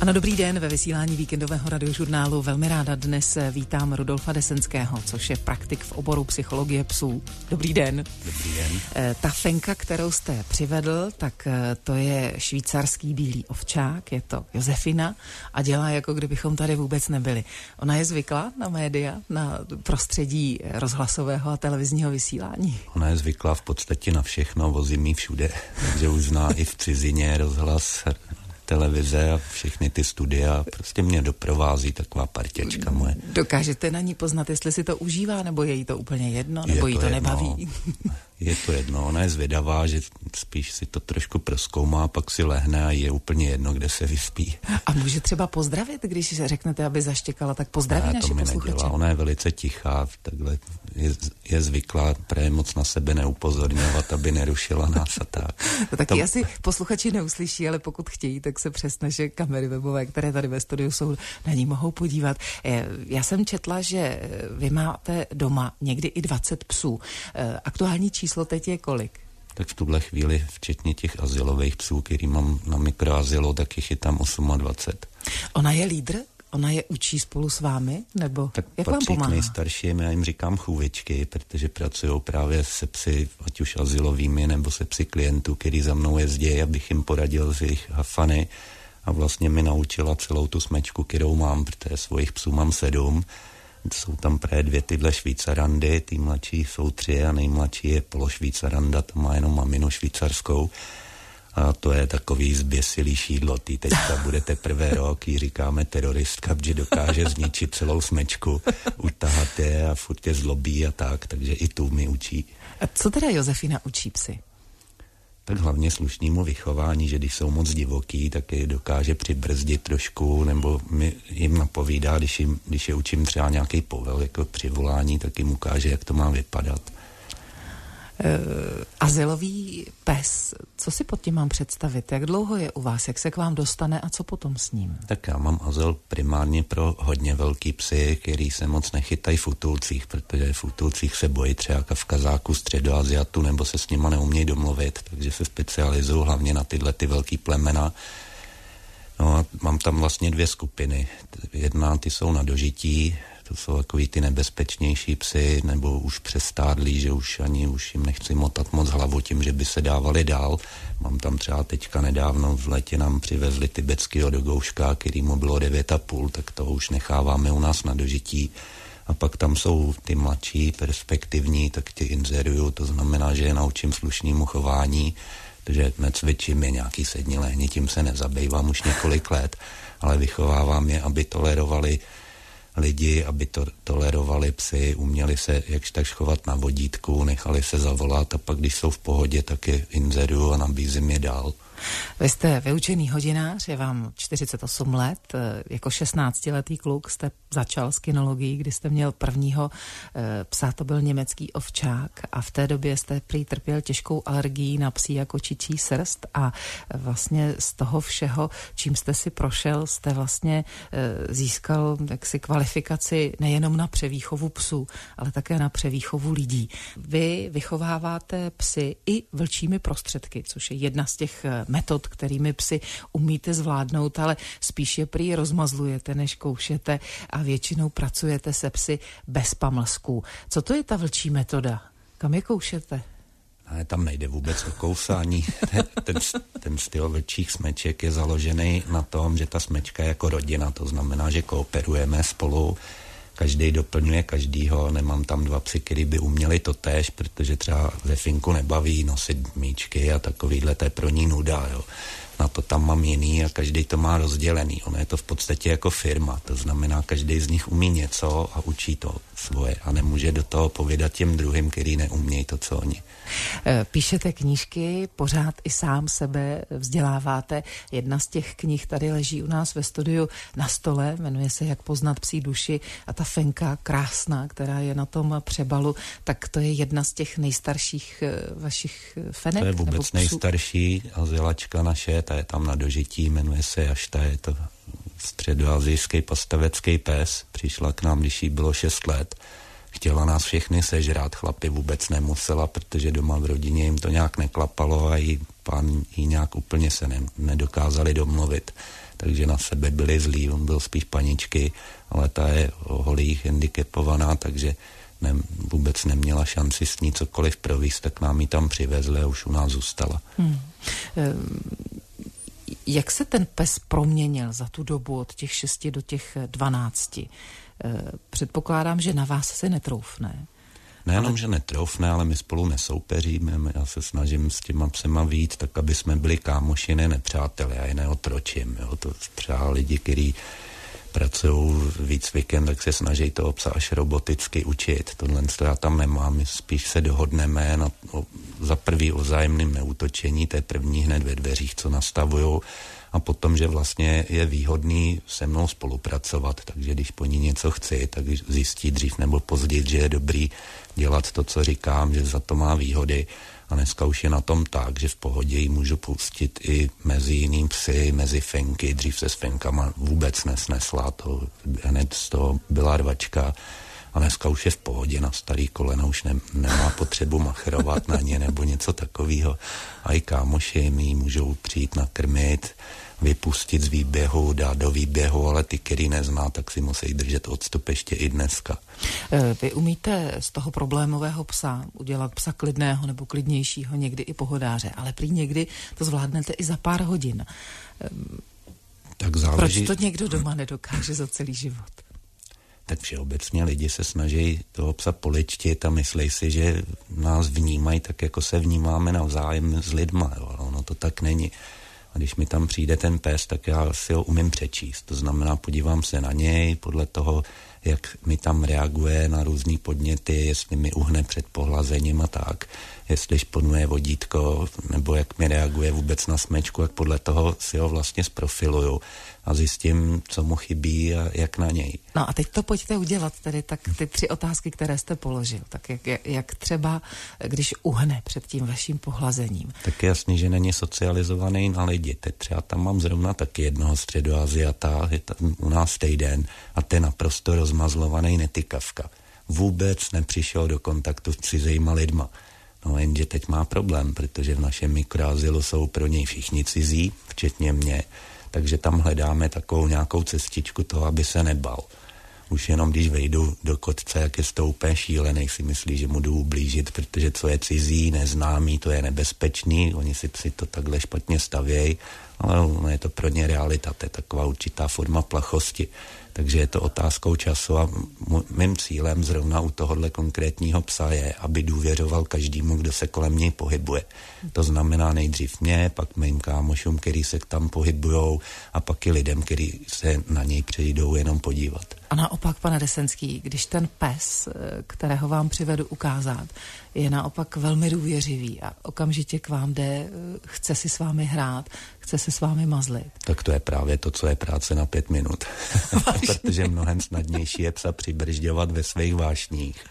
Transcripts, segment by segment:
Ano, dobrý den, ve vysílání víkendového radiožurnálu velmi ráda dnes vítám Rudolfa Desenského, což je praktik v oboru psychologie psů. Dobrý den. Dobrý den. Ta Fenka, kterou jste přivedl, tak to je švýcarský bílý ovčák, je to Josefina a dělá, jako kdybychom tady vůbec nebyli. Ona je zvyklá na média, na prostředí rozhlasového a televizního vysílání? Ona je zvyklá v podstatě na všechno, vozím jí všude, takže už zná i v cizině rozhlas, televize a všechny ty studia, prostě mě doprovází taková partěčka moje. Dokážete na ní poznat, jestli si to užívá, nebo je jí to úplně jedno, nebo jí to nebaví? Je to jedno, ona je zvědavá, že spíš si to trošku prozkoumá, pak si lehne a je úplně jedno, kde se vyspí. A může třeba pozdravit, když řeknete, aby zaštěkala, tak pozdraví naše posluchače. Nedělá. Ona je velice tichá, takhle je zvyklá právě moc na sebe neupozorňovat, aby nerušila nás a tak. To taky asi posluchači neuslyší, ale pokud chtějí, tak se přes naše kamery webové, které tady ve studiu jsou, na ní mohou podívat. Já jsem četla, že vy máte doma někdy i 20 psů. Aktuální číslo teď je kolik? Tak v tuhle chvíli, včetně těch azylových psů, který mám na mikroazylu, tak jich je tam 28. Ona je lídr? Ona je učí spolu s vámi? Nebo tak jak vám pomáhá? Tak nejstarším, já jim říkám chůvičky, protože pracují právě se psy, ať už azylovými, nebo se psy klientů, který za mnou jezdí, abych jim poradil z jejich hafany a vlastně mi naučila celou tu smečku, kterou mám, protože svojich psů mám 7. Jsou tam právě 2 tyhle švýcarandy, ty mladší jsou 3 a nejmladší je pološvýcaranda, to má jenom maminu švýcarskou. A to je takový zběsilý šídlo, ty teďka bude teprve rok, jí říkáme teroristka, protože dokáže zničit celou smečku, utahat je a furt je zlobí a tak, takže i tu mi učí. A co teda Josefina učí psy? Tak hlavně slušnému vychování, že když jsou moc divoký, tak je dokáže přibrzdit trošku, nebo mi jim napovídá, když je učím třeba nějaký povel, jako přivolání, tak jim ukáže, jak to má vypadat. Azylový pes, co si pod tím mám představit? Jak dlouho je u vás? Jak se k vám dostane a co potom s ním? Tak já mám azyl primárně pro hodně velký psy, který se moc nechytají v útulcích, protože v útulcích se bojí třeba Kavkazáku, Středoasiatu, nebo se s nima neumějí domluvit, takže se specializují hlavně na tyhle ty velký plemena. No a mám tam vlastně 2 skupiny. Jedna, ty jsou na dožití, to jsou takový ty nebezpečnější psy, nebo už přestárlí, že už jim nechci motat moc hlavu tím, že by se dávali dál. Mám tam třeba teďka nedávno v létě nám přivezli tibetského dogouška, který mu bylo 9,5, tak toho už necháváme u nás na dožití. A pak tam jsou ty mladší, perspektivní, tak ty inzeruju, to znamená, že je naučím slušnému chování, takže necvičím je nějaký sedni lehni, tím se nezabývám už několik let, ale vychovávám je, aby tolerovali lidi, aby to tolerovali psy, uměli se jakž tak chovat na vodítku, nechali se zavolat a pak, když jsou v pohodě, tak je inzeruju a nabízím je dál. Vy jste vyučený hodinář, je vám 48 let, jako 16letý kluk jste začal s kinologií, kdy jste měl prvního psa, to byl německý ovčák a v té době jste prý trpěl těžkou alergií na psí a kočičí srst a vlastně z toho všeho, čím jste si prošel, jste vlastně získal jaksi kvalifikaci nejenom na převýchovu psů, ale také na převýchovu lidí. Vy vychováváte psy i vlčími prostředky, což je jedna z těch metod, kterými psy umíte zvládnout, ale spíš je prý rozmazlujete, než koušete a většinou pracujete se psy bez pamlsků. Co to je ta vlčí metoda? Kam je koušete? Ne, tam nejde vůbec o kousání. Ten styl vlčích smeček je založený na tom, že ta smečka je jako rodina, to znamená, že kooperujeme spolu, každý doplňuje každýho, nemám tam 2 psy, který by uměli totéž, protože třeba Zefinku nebaví nosit míčky a takovýhle, to je pro ní nuda, jo. Na to tam mám jiný a každý to má rozdělený. Ono je to v podstatě jako firma, to znamená, každý z nich umí něco a učí to svoje a nemůže do toho povědat těm druhým, který neumějí to, co oni. Píšete knížky, pořád i sám sebe vzděláváte. Jedna z těch knih tady leží u nás ve studiu na stole, jmenuje se Jak poznat psí duši a ta Fenka krásná, která je na tom přebalu, tak to je jedna z těch nejstarších vašich fenek? To je vůbec nejstarší azylačka naše, ta je tam na dožití, jmenuje se Jašta, je to středoasijský pastavecký pes, přišla k nám, když jí bylo 6 let. Chtěla nás všechny sežrát, chlapi vůbec nemusela, protože doma v rodině jim to nějak neklapalo a jí pán jí nějak úplně se nedokázali domluvit, takže na sebe byli zlí, on byl spíš paničky, ale ta je holý handicapovaná, takže vůbec neměla šanci s ní cokoliv províst, tak nám ji tam přivezli a už u nás zůstala. Jak se ten pes proměnil za tu dobu od těch 6 do těch 12? Předpokládám, že na vás se netroufne. Nejenom, že netroufne, ale my spolu nesoupeříme. Já se snažím s těma psema vyjít, tak aby jsme byli kámoši, ne nepřátelé. Já je neotročím. Jo. To třeba lidi, kteří pracují výcvikem, tak se snaží toho psa až roboticky učit. Tohle já tam nemám. My spíš se dohodneme za prvý o vzájemném neútočení, to je první hned ve dveřích, co nastavují, a potom, že vlastně je výhodný se mnou spolupracovat, takže když po ní něco chci, tak zjistí dřív nebo později, že je dobrý dělat to, co říkám, že za to má výhody. A dneska už je na tom tak, že v pohodě ji můžu pustit i mezi jiným psy, mezi fenky. Dřív se s fenkama vůbec nesnesla, to hned z toho byla rvačka. A dneska už je v pohodě, na starý kolena už nemá potřebu machrovat na ně nebo něco takového. A i kámoši mi můžou přijít nakrmit, vypustit z výběhu, dát do výběhu, ale ty, který nezná, tak si musí držet odstup ještě i dneska. Vy umíte z toho problémového psa udělat psa klidného nebo klidnějšího, někdy i pohodáře, ale prý někdy to zvládnete i za pár hodin. Tak záleží. Proč to někdo doma nedokáže za celý život? Tak všeobecně lidi se snaží toho psa poličtit a myslí si, že nás vnímají tak, jako se vnímáme navzájem s lidma, jo, ale ono to tak není. A když mi tam přijde ten pes, tak já si ho umím přečíst. To znamená, podívám se na něj podle toho, jak mi tam reaguje na různý podněty, jestli mi uhne před pohlazením a tak, jestli šponuje vodítko, nebo jak mi reaguje vůbec na smečku, jak podle toho si ho vlastně zprofiluju a zjistím, co mu chybí a jak na něj. No a teď to pojďte udělat, tedy tak ty 3 otázky, které jste položil. Tak jak třeba, když uhne před tím vaším pohlazením? Tak je jasný, že není socializovaný na lidi. Teď třeba tam mám zrovna taky jednoho středoasiata, je tam u nás týden a ten naprosto rozmazlovaný netykavka. Vůbec nepřišel do kontaktu s cizíma lidma. No jenže teď má problém, protože v našem mikroazylu jsou pro něj všichni cizí, včetně mě, takže tam hledáme takovou nějakou cestičku toho, aby se nebal. Už jenom když vejdu do kotce, jak je to úplně šílený, si myslí, že mu jdu ublížit, protože co je cizí, neznámý, to je nebezpečný, oni si psi to takhle špatně stavějí, ale je to pro ně realita, to je taková určitá forma plachosti. Takže je to otázkou času a mým cílem zrovna u tohohle konkrétního psa je, aby důvěřoval každému, kdo se kolem něj pohybuje. To znamená nejdřív mě, pak mým kámošům, který se tam pohybujou a pak i lidem, kteří se na něj přijdou jenom podívat. A naopak, pane Desenský, když ten pes, kterého vám přivedu ukázat, je naopak velmi důvěřivý a okamžitě k vám jde, chce si s vámi hrát, chce se s vámi mazlit. Tak to je právě to, co je práce na 5 minut. Protože mnohem snadnější je psa přibržďovat ve svých vášních,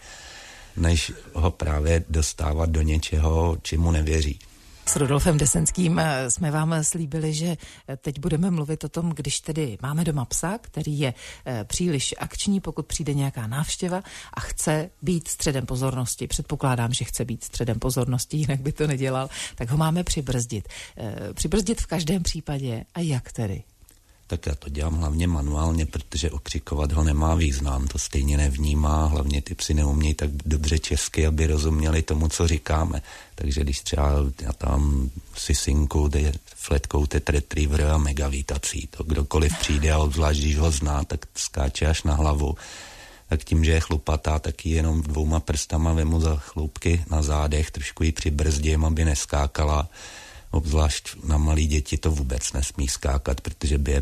než ho právě dostávat do něčeho, čemu nevěří. S Rudolfem Desenským jsme vám slíbili, že teď budeme mluvit o tom, když tedy máme doma psa, který je příliš akční, pokud přijde nějaká návštěva a chce být středem pozornosti. Předpokládám, že chce být středem pozornosti, jinak by to nedělal, tak ho máme přibrzdit. Přibrzdit v každém případě a jak tedy? Tak já to dělám hlavně manuálně, protože okřikovat ho nemá význam, to stejně nevnímá, hlavně ty psy neumějí tak dobře česky, aby rozuměli tomu, co říkáme. Takže když třeba já tam sisinku, flatcoated retriever a megavítací, to kdokoliv přijde a obzvlášť, když ho zná, tak skáče až na hlavu. Tak tím, že je chlupatá, tak ji jenom 2 prstama vemu za chloupky na zádech, trošku ji přibrzdím, aby neskákala. Obzvlášť na malý děti to vůbec nesmí skákat, protože by je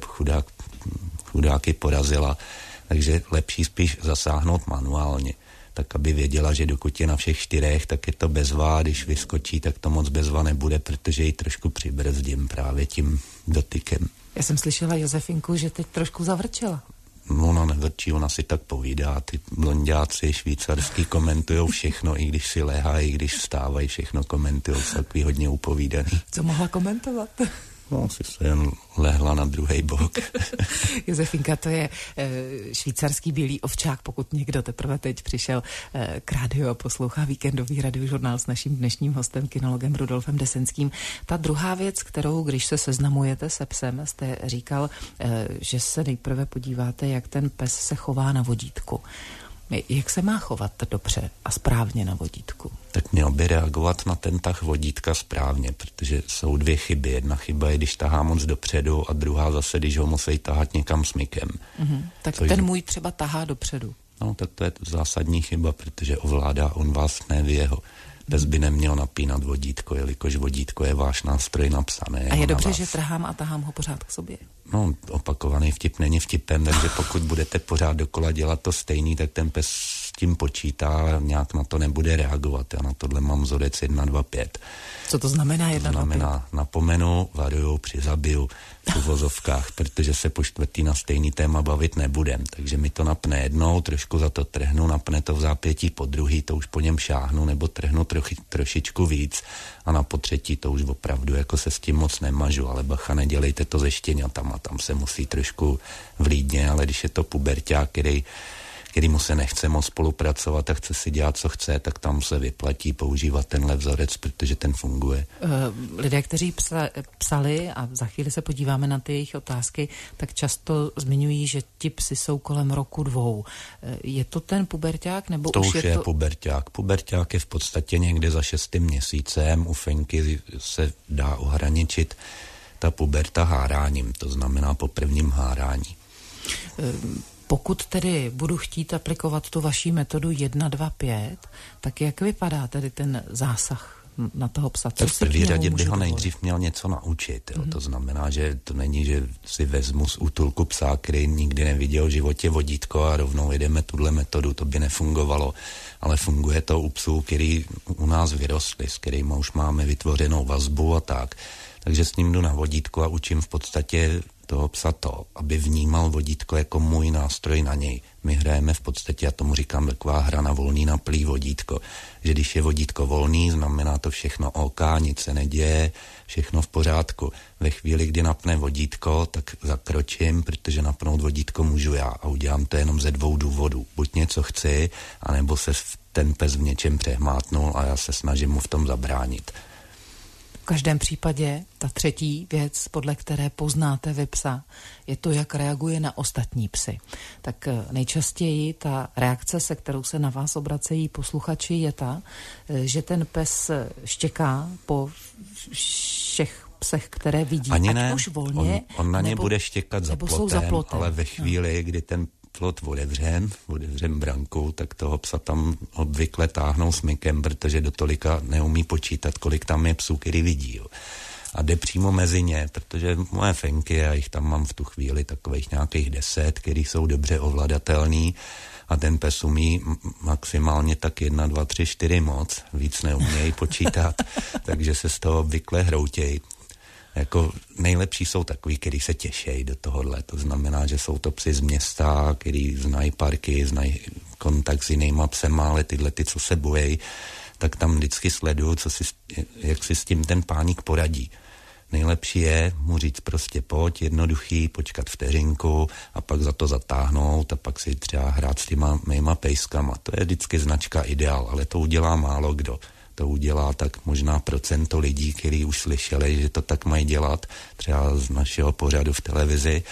chudáky porazila. Takže lepší spíš zasáhnout manuálně, tak aby věděla, že dokud je na všech 4, tak je to bezvá, když vyskočí, tak to moc bezva nebude, protože ji trošku přibrzdím právě tím dotykem. Já jsem slyšela Josefinku, že teď trošku zavrčela. Ona nevrčí, ona si tak povídá, ty blonďáci švýcarský komentujou všechno, i když si léhají, i když vstávají, všechno komentujou, jsou takový hodně upovídaný. Co mohla komentovat? No, si se jen lehla na druhý bok. Josefinka, to je švýcarský bílý ovčák, pokud někdo teprve teď přišel k rádiu a poslouchá víkendový radiožurnál s naším dnešním hostem, kinologem Rudolfem Desenským. Ta druhá věc, kterou, když se seznamujete se psem, jste říkal, že se nejprve podíváte, jak ten pes se chová na vodítku. Jak se má chovat dobře a správně na vodítku? Tak měl by reagovat na ten tah vodítka správně, protože jsou dvě chyby. Jedna chyba je, když tahá moc dopředu a druhá zase, když ho musí tahat někam smykem. Tak ten můj třeba tahá dopředu. No, tak to je zásadní chyba, protože ovládá on vás, ne vy jeho. Pes by neměl napínat vodítko, jelikož vodítko je váš nástroj na psa, ne. A je dobře, že trhám a tahám ho pořád k sobě? No, opakovaný vtip není vtipem, takže pokud budete pořád dokola dělat to stejný, tak ten pes s tím počítá a nějak na to nebude reagovat. Já na tohle mám vzorec 1, 2, 5. Co to znamená 1, 2, 5? Znamená napomenu, varuju, přizabiju v uvozovkách, protože se po čtvrtý na stejný téma bavit nebudem. Takže mi to napne jednou, trošku za to trhnu, napne to v zápětí po druhý, to už po něm šáhnu, nebo trhnu trošičku víc a na potřetí to už opravdu jako se s tím moc nemažu, ale bacha, nedělejte to ze štěňatama, tam se musí trošku vlídně, ale když je to puberťák, který mu se nechce moc spolupracovat a chce si dělat, co chce, tak tam se vyplatí používat tenhle vzorec, protože ten funguje. Lidé, kteří psali, a za chvíli se podíváme na ty jejich otázky, tak často zmiňují, že ti psi jsou kolem roku 2. Je to ten puberťák? Nebo to už je puberťák. Puberťák je v podstatě někde za 6. měsícem. U Feňky se dá ohraničit ta puberta háráním, to znamená po prvním hárání. Pokud tedy budu chtít aplikovat tu vaší metodu 1, 2, 5, tak jak vypadá tedy ten zásah na toho psa? Tak v první řadě bych ho nejdřív měl něco naučit. Jo. To znamená, že to není, že si vezmu z útulku psa, který nikdy neviděl v životě vodítko a rovnou jedeme tuhle metodu, to by nefungovalo. Ale funguje to u psů, který u nás vyrostli, s kterými už máme vytvořenou vazbu a tak. Takže s ním jdu na vodítko a učím v podstatě toho psa to, aby vnímal vodítko jako můj nástroj na něj. My hrajeme v podstatě, já tomu říkám taková hra na volný naplý vodítko, že když je vodítko volný, znamená to všechno OK, nic se neděje, všechno v pořádku. Ve chvíli, kdy napne vodítko, tak zakročím, protože napnout vodítko můžu já a udělám to jenom ze 2 důvodů. Buď něco chci, anebo se ten pes v něčem přehmátnul a já se snažím mu v tom zabránit. V každém případě ta třetí věc, podle které poznáte vy psa, je to, jak reaguje na ostatní psy. Tak nejčastěji ta reakce, se kterou se na vás obracejí posluchači, je ta, že ten pes štěká po všech psech, které vidí. Ani ne, už volně, on na ně bude štěkat za plotem, ale ve chvíli, kdy ten plot otevřem branku, tak toho psa tam obvykle táhnou smykem, protože do tolika neumí počítat, kolik tam je psů, který vidí. Jo. A jde přímo mezi ně, protože moje Fenky, já jich tam mám v tu chvíli takových nějakých 10, který jsou dobře ovladatelný a ten pes umí maximálně tak 1, 2, 3, 4 moc, víc neumějí počítat, takže se z toho obvykle hroutějí. Jako nejlepší jsou takový, který se těšejí do tohohle. To znamená, že jsou to psi z města, který znají parky, znají kontakt s jinýma psema, ale tyhle ty, co se bojí, tak tam vždycky sleduju, jak si s tím ten páník poradí. Nejlepší je mu říct prostě pojď, jednoduchý, počkat vteřinku a pak za to zatáhnout a pak si třeba hrát s těma mýma pejskama. To je vždycky značka ideál, ale to udělá málo kdo. To udělá tak možná procento lidí, kteří už slyšeli, že to tak mají dělat, třeba z našeho pořadu v televizi,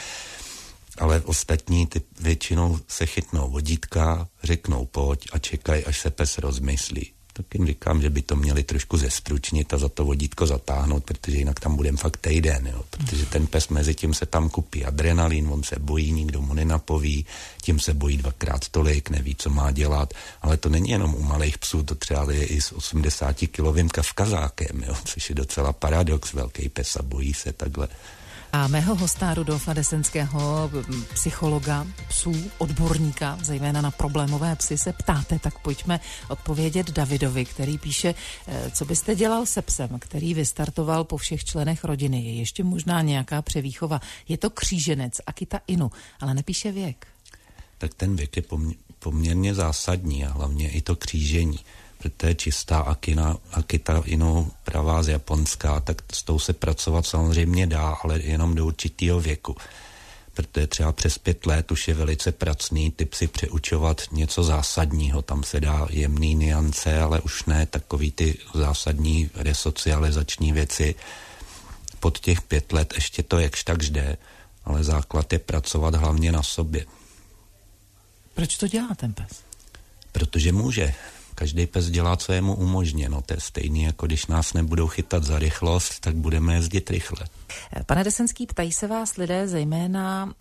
ale ostatní ty většinou se chytnou vodítka, řeknou pojď a čekají, až se pes rozmyslí. Tak jim říkám, že by to měli trošku zestručnit a za to vodítko zatáhnout, protože jinak tam budeme fakt týden, jo? Protože ten pes mezi tím se tam kupí adrenalin, on se bojí, nikdo mu nenapoví, tím se bojí 2x tolik, neví, co má dělat, ale to není jenom u malých psů, to třeba je i s 80-kilovým kavkazákem, jo? Což je docela paradox, velký pes a bojí se takhle. A mého hosta Rudolfa Desenského, psychologa psů, odborníka, zejména na problémové psy, se ptáte, tak pojďme odpovědět Davidovi, který píše, co byste dělal se psem, který vystartoval po všech členech rodiny. Je ještě možná nějaká převýchova. Je to kříženec Akita Inu, ale nepíše věk. Tak ten věk je poměrně zásadní a hlavně i to křížení. protože čistá Akita Inu, pravá z Japonska, tak s tou se pracovat samozřejmě dá, ale jenom do určitého věku. Protože třeba přes 5 let už je velice pracný ty psy přeučovat něco zásadního. Tam se dá jemný niance, ale už ne takový ty zásadní resocializační věci. Pod těch 5 let ještě to jakž tak jde, ale základ je pracovat hlavně na sobě. Proč to dělá ten pes? Protože může. Každý pes dělá, co je mu umožněno. To je stejný, jako když nás nebudou chytat za rychlost, tak budeme jezdit rychle. Pane Desenský, ptají se vás lidé zejména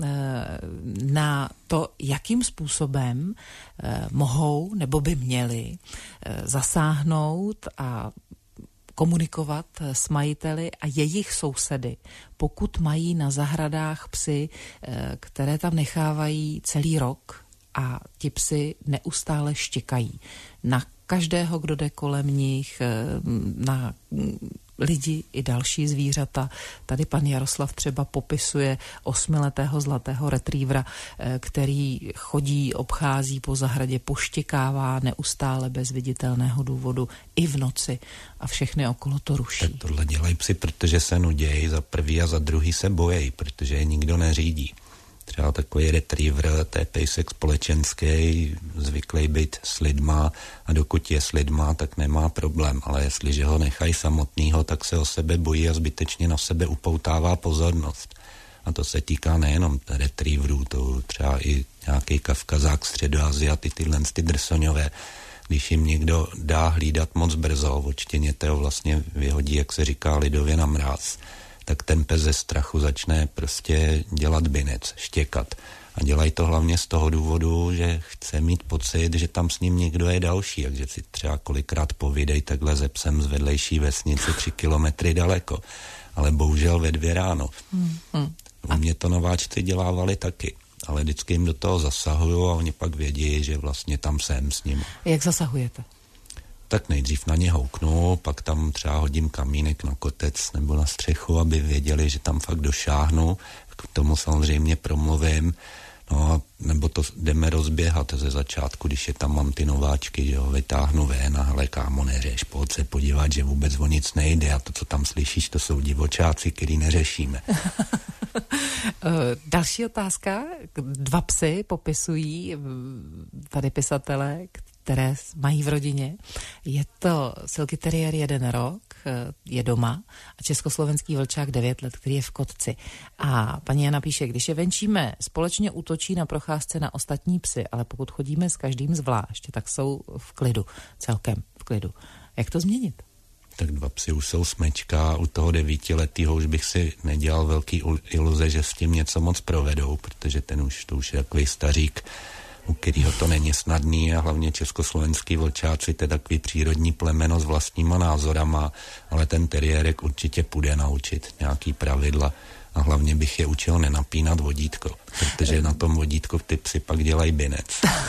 na to, jakým způsobem mohou nebo by měli zasáhnout a komunikovat s majiteli a jejich sousedy, pokud mají na zahradách psy, které tam nechávají celý rok a ti psi neustále štěkají na každého, kdo jde kolem nich, na lidi i další zvířata. Tady pan Jaroslav třeba popisuje 8letého zlatého retrievera, který chodí, obchází po zahradě, poštěkává neustále bez viditelného důvodu i v noci a všechny okolo to ruší. Tak tohle dělají psi, protože se nudějí, za prvý a za druhý se bojejí, protože je nikdo neřídí. Třeba takový retriever, to je pejsek společenský, zvyklý být s lidma a dokud je s lidma, tak nemá problém, ale jestliže ho nechají samotnýho, tak se o sebe bojí a zbytečně na sebe upoutává pozornost. A to se týká nejenom retrieverů, to třeba i nějaký Kavkazák, Středoasiat, tyhle drsoňové. Když jim někdo dá hlídat moc brzo, odštěněte ho vlastně vyhodí, jak se říká lidově, na mráz, tak ten pes ze strachu začne prostě dělat binec, štěkat. A dělají to hlavně z toho důvodu, že chce mít pocit, že tam s ním někdo je další, takže si třeba kolikrát povídej takhle ze psem z vedlejší vesnice 3 kilometry daleko. Ale bohužel ve 2 ráno. U mě to nováčci dělávali taky, ale vždycky jim do toho zasahuju a oni pak vědí, že vlastně tam jsem s ním. Jak zasahujete? Tak nejdřív na ně houknu, pak tam třeba hodím kamínek na kotec nebo na střechu, aby věděli, že tam fakt došáhnu. K tomu samozřejmě promluvím, no nebo to jdeme rozběhat ze začátku, když je tam mám ty nováčky, že ho vytáhnu ven a hele kámo, neřeš, pojď se podívat, že vůbec o nic nejde a to, co tam slyšíš, to jsou divočáci, který neřešíme. Další otázka. 2 psy popisují tady pisatele, které mají v rodině. Je to Silky Terrier 1 rok, je doma, a československý vlčák 9 let, který je v kotci. A paní Jana píše, když je venčíme, společně útočí na procházce na ostatní psy, ale pokud chodíme s každým zvlášť, tak jsou v klidu, celkem v klidu. Jak to změnit? Tak 2 psy už jsou smečka, u toho 9letýho už bych si nedělal velký iluze, že s tím něco moc provedou, protože to už je takový stařík, u kterého to není snadný a hlavně československý vlčáci, to je takový přírodní plemeno s vlastníma názorama, ale ten teriérek určitě půjde naučit nějaký pravidla a hlavně bych je učil nenapínat vodítko, protože na tom vodítku ty psy pak dělají binec.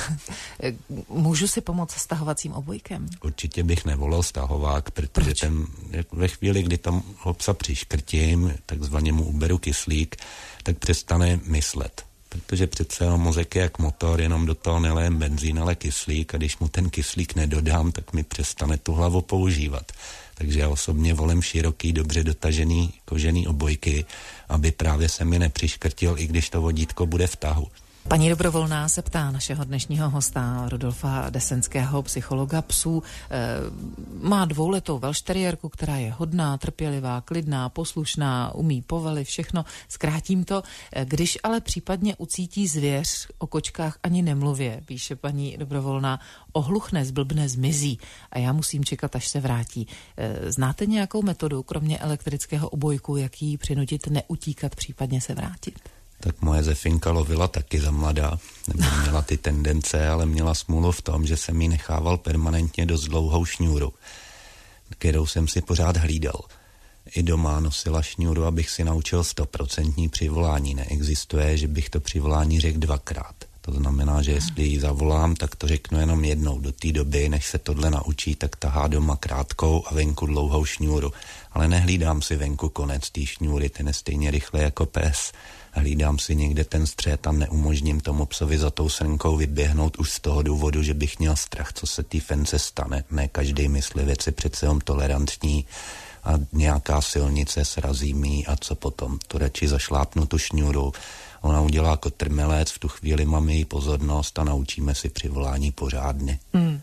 Můžu si pomoct s tahovacím obojkem? Určitě bych nevolil stahovák, protože ve chvíli, kdy tam ho psa přiškrtím, takzvaně mu uberu kyslík, tak přestane myslet. Protože přece mozek je jak motor, jenom do toho nelejem benzín, ale kyslík a když mu ten kyslík nedodám, tak mi přestane tu hlavu používat. Takže já osobně volím široký, dobře dotažený kožený obojky, aby právě se mi nepřiškrtil, i když to vodítko bude v tahu. Paní Dobrovolná se ptá našeho dnešního hosta Rudolfa Desenského, psychologa psů. Má 2letou velšteriérku, která je hodná, trpělivá, klidná, poslušná, umí povely, všechno. Zkrátím to. Když ale případně ucítí zvěř, o kočkách ani nemluvě, píše paní Dobrovolná, ohluchne, zblbne, zmizí a já musím čekat, až se vrátí. Znáte nějakou metodu, kromě elektrického obojku, jak jí přinutit neutíkat, případně se vrátit? Tak moje Zefinka lovila taky za mladá, nebo měla ty tendence, ale měla smůlu v tom, že jsem jí nechával permanentně dost dlouhou šňůru, kterou jsem si pořád hlídal. I doma nosila šňůru, abych si naučil 100% přivolání. Neexistuje, že bych to přivolání řekl 2krát. To znamená, že jestli ji zavolám, tak to řeknu jenom jednou. Do té doby, než se tohle naučí, tak tahá doma krátkou a venku dlouhou šňůru. Ale nehlídám si venku konec té šňůry, ten je stejně rychle jako pes. Hlídám si někde ten střed a neumožním tomu psovi za tou srnkou vyběhnout už z toho důvodu, že bych měl strach, co se té fence stane. Ne každý myslivec je přece jen tolerantní a nějaká silnice srazí mi a co potom. To radši zašlápnu tu šňůru. Ona udělá kotrmelec, v tu chvíli máme její pozornost a naučíme si při volání pořádně.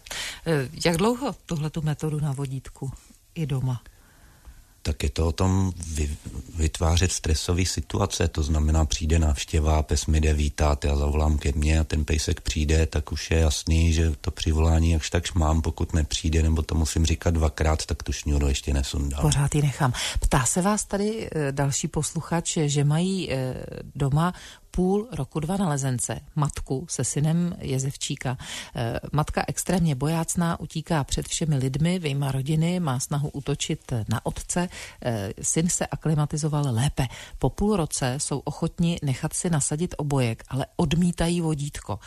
Jak dlouho tuhletu metodu na vodítku i doma? Tak je to o tom vytvářet stresové situace, to znamená přijde návštěva, pes mi jde vítat, já zavolám ke mně a ten pejsek přijde, tak už je jasný, že to přivolání jakž takž mám, pokud nepřijde, nebo to musím říkat dvakrát, tak tu šňůru ještě nesundám. Pořád ji nechám. Ptá se vás tady další posluchač, že mají doma půl roku 2 nalezence, matku se synem jezevčíka. Matka extrémně bojácná, utíká před všemi lidmi, vyjma rodiny, má snahu útočit na otce. Syn se aklimatizoval lépe. Po půl roce jsou ochotni nechat si nasadit obojek, ale odmítají vodítko.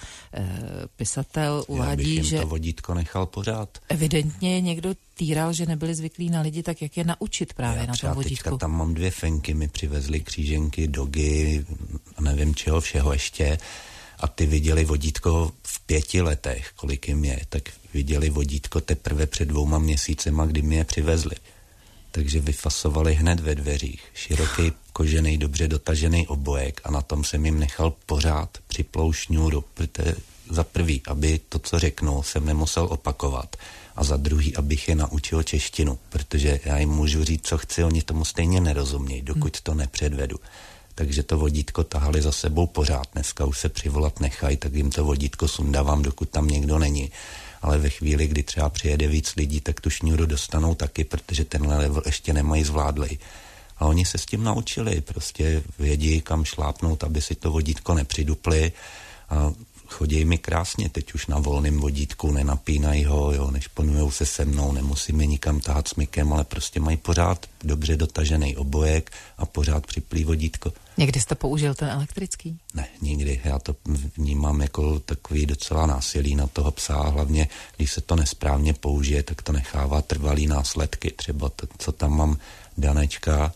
Pisatel uvádí, že to vodítko nechal pořád. Evidentně někdo týral, že nebyli zvyklí na lidi, tak jak je naučit právě na tom vodítku. Teďka tam mám 2 fenky, mi přivezli kříženky, dogy, nevím čeho všeho ještě a ty viděli vodítko v 5 letech, kolik jim je, tak viděli vodítko teprve před 2 měsícema, kdy mi je přivezli. Takže vyfasovali hned ve dveřích. Široký, kožený, dobře dotažený obojek a na tom jsem jim nechal pořád připlou šňůru, protože za prvý, aby to, co řeknu, jsem nemusel opakovat a za druhý, abych je naučil češtinu, protože já jim můžu říct, co chci, oni tomu stejně nerozumějí, dokud to nepředvedu. Takže to vodítko tahali za sebou pořád. Dneska už se přivolat nechají, tak jim to vodítko sundávám, dokud tam někdo není. Ale ve chvíli, kdy třeba přijede víc lidí, tak tu šňůru dostanou taky, protože tenhle level ještě nemají zvládlej. A oni se s tím naučili, prostě vědí, kam šlápnout, aby si to vodítko nepřidupli a chodí mi krásně teď už na volném vodítku, nenapínají ho, jo, nešponujou se se mnou, nemusíme nikam tahat smykem, ale prostě mají pořád dobře dotažený obojek a pořád připlý vodítko. Někdy jste použil ten elektrický? Ne, nikdy. Já to vnímám jako takový docela násilí na toho psa, hlavně když se to nesprávně použije, tak to nechává trvalý následky. Třeba to, co tam mám Danečka,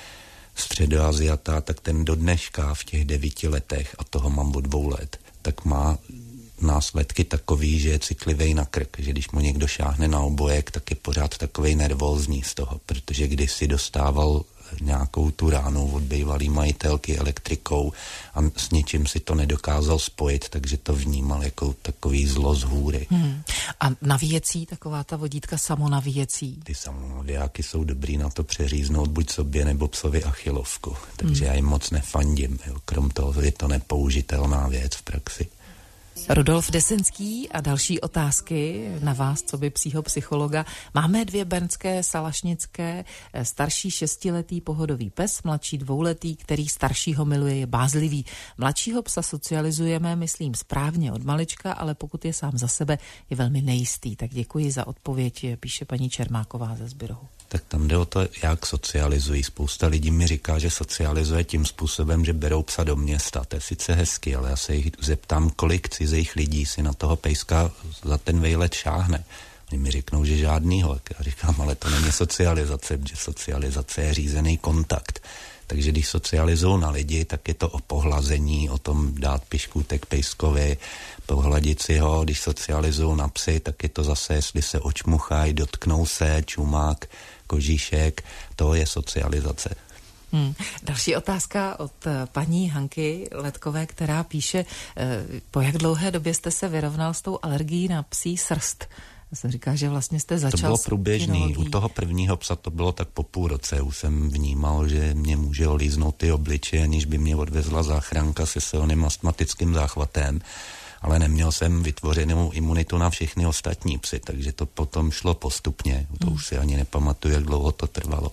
Středoasiata, tak ten do dneška v těch 9 letech, a toho mám od 2 let, tak má následky takový, že je citlivý na krk, že když mu někdo šáhne na obojek, tak je pořád takovej nervózní z toho, protože kdysi dostával nějakou tu ránu od bývalý majitelky elektrikou a s ničím si to nedokázal spojit, takže to vnímal jako takový zlo z hůry. A navíjecí, taková ta vodítka samonavíjecí? Ty samonavijáky jsou dobrý na to přeříznout buď sobě nebo psovi achilovku, takže já jim moc nefandím. Jo. Krom toho je to nepoužitelná věc v praxi. Rudolf Desenský a další otázky na vás, co by psího psychologa. Máme 2 bernské salašnické, starší 6letý pohodový pes, mladší 2letý, který staršího miluje, je bázlivý. Mladšího psa socializujeme, myslím, správně od malička, ale pokud je sám za sebe, je velmi nejistý. Tak děkuji za odpověď, píše paní Čermáková ze Zbyrohu. Tak tam jde o to, jak socializují. Spousta lidí mi říká, že socializuje tím způsobem, že berou psa do města. To je sice hezky, ale já se jich zeptám, kolik cizích lidí si na toho pejska za ten vejlet šáhne. Oni mi řeknou, že žádnýho. Já říkám, ale to není socializace, že socializace je řízený kontakt. Takže když socializují na lidi, tak je to o pohlazení, o tom dát piškůtek pejskovi, pohladit si ho. Když socializují na psy, tak je to zase, jestli se očmuchají, dotknou se, čumák, kožíšek, to je socializace. Další otázka od paní Hanky Letkové, která píše, po jak dlouhé době jste se vyrovnal s tou alergií na psí srst? Já jsem říkal, že vlastně jste začal. To bylo průběžný. U toho prvního psa to bylo tak po půl roce. Už jsem vnímal, že mě může olíznout ty obličeje, aniž by mě odvezla záchranka se silným astmatickým záchvatem. Ale neměl jsem vytvořenou imunitu na všechny ostatní psy, takže to potom šlo postupně. To už si ani nepamatuju, jak dlouho to trvalo.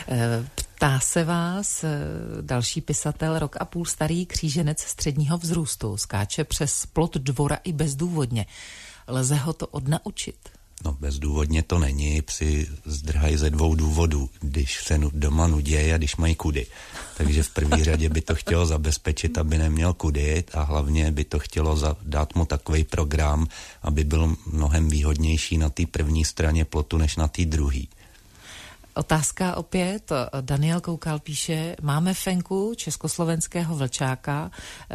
Ptá se vás další pisatel, 1,5 roku starý kříženec středního vzrůstu. Skáče přes plot dvora i bezdůvodně. Lze ho to odnaučit? No bezdůvodně to není, psi zdrhají ze 2 důvodů, když se doma nudějí a když mají kudy. Takže v první řadě by to chtělo zabezpečit, aby neměl kudy a hlavně by to chtělo dát mu takový program, aby byl mnohem výhodnější na té první straně plotu než na té druhé. Otázka opět, Daniel Koukal píše, máme Fenku, československého vlčáka,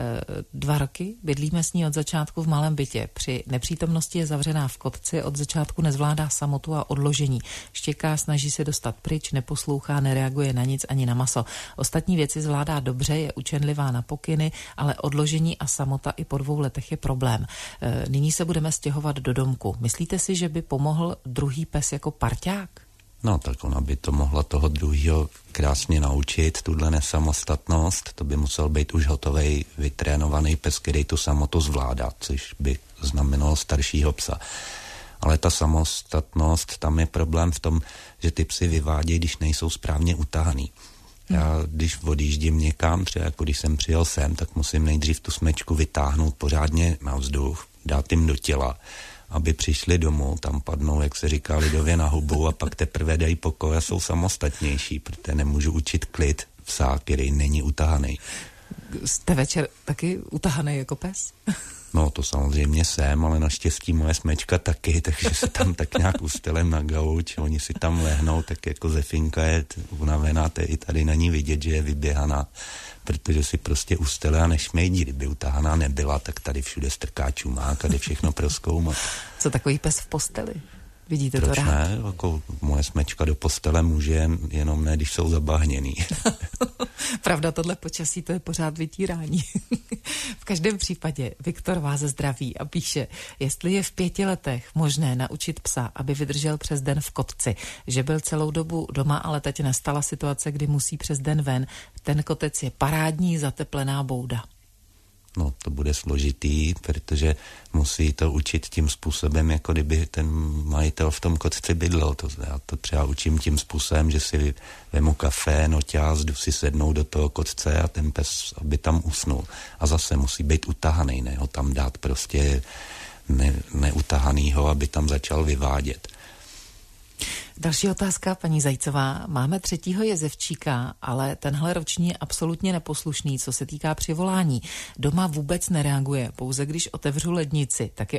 2 roky, bydlíme s ní od začátku v malém bytě. Při nepřítomnosti je zavřená v kotci, od začátku nezvládá samotu a odložení. Štěká, snaží se dostat pryč, neposlouchá, nereaguje na nic ani na maso. Ostatní věci zvládá dobře, je učenlivá na pokyny, ale odložení a samota i po 2 letech je problém. Nyní se budeme stěhovat do domku. Myslíte si, že by pomohl druhý pes jako parťák? No, tak ona by to mohla toho druhýho krásně naučit, tuhle nesamostatnost, to by musel být už hotovej, vytrénovaný pes, který tu samotu zvládá, což by znamenalo staršího psa. Ale ta samostatnost, tam je problém v tom, že ty psy vyvádějí, když nejsou správně utahaný. Já, když odjíždím někam, třeba jako když jsem přijel sem, tak musím nejdřív tu smečku vytáhnout pořádně na vzduch, dát jim do těla, aby přišli domů, tam padnou, jak se říká lidově, na hubu a pak teprve dají pokoj a jsou samostatnější, protože nemůžu učit klid psa, který není utahaný. Jste večer taky utahaný jako pes? No, to samozřejmě jsem, ale naštěstí moje smečka taky, takže se tam tak nějak ustelem na gauč, oni si tam lehnou, tak jako Zefinka je unavená, to je i tady na ní vidět, že je vyběhaná, protože si prostě ustele a nešmejdí. Kdyby utahaná nebyla, tak tady všude strká čumák a jde všechno prozkoumat. Co takový pes v posteli? Vidíte Proč to rád? ne? Jako moje smečka do postele může, jenom ne, když jsou zabahněný. Pravda, tohle počasí, to je pořád vytírání. V každém případě Viktor vás zdraví a píše, jestli je v 5 letech možné naučit psa, aby vydržel přes den v kotci, že byl celou dobu doma, ale teď nastala situace, kdy musí přes den ven. Ten kotec je parádní zateplená bouda. No, to bude složitý, protože musí to učit tím způsobem, jako kdyby ten majitel v tom kotci bydlel. Já to třeba učím tím způsobem, že si vemu kafe, noťaz, jdu si sednout do toho kotce a ten pes, aby tam usnul. A zase musí být utahaný, ne ho tam dát prostě neutahanýho, aby tam začal vyvádět. Další otázka, paní Zajcová. Máme 3. jezevčíka, ale tenhle roční je absolutně neposlušný, co se týká přivolání. Doma vůbec nereaguje, pouze když otevřu lednici, tak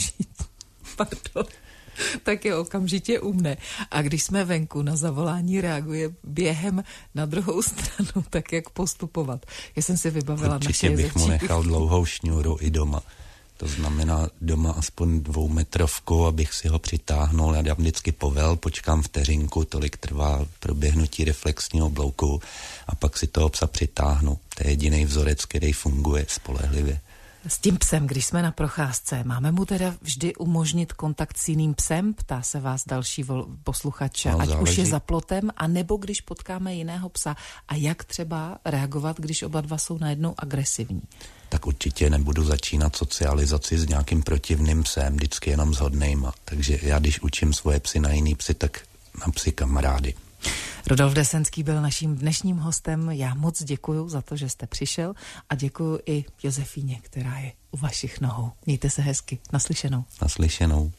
je okamžitě u mne. A když jsme venku, na zavolání reaguje během na druhou stranu, tak jak postupovat. Já jsem si vybavila naše jezevčíky. Určitě bych mu nechal dlouhou šňůru i doma. To znamená doma aspoň 2metrovku, abych si ho přitáhnul. Já dám vždycky povel, počkám vteřinku, tolik trvá proběhnutí reflexního blouku a pak si toho psa přitáhnu. To je jediný vzorec, který funguje spolehlivě. S tím psem, když jsme na procházce, máme mu teda vždy umožnit kontakt s jiným psem? Ptá se vás další posluchač, no, ať záleží. už je za plotem, anebo když potkáme jiného psa. A jak třeba reagovat, když oba dva jsou najednou agresivní? Tak určitě nebudu začínat socializaci s nějakým protivným psem, vždycky jenom s hodnejma. Takže já, když učím svoje psy na jiný psy, tak na psy kamarády. Rodolf Desenský byl naším dnešním hostem. Já moc děkuju za to, že jste přišel a děkuju i Josefíně, která je u vašich nohou. Mějte se hezky. Naslyšenou. Naslyšenou.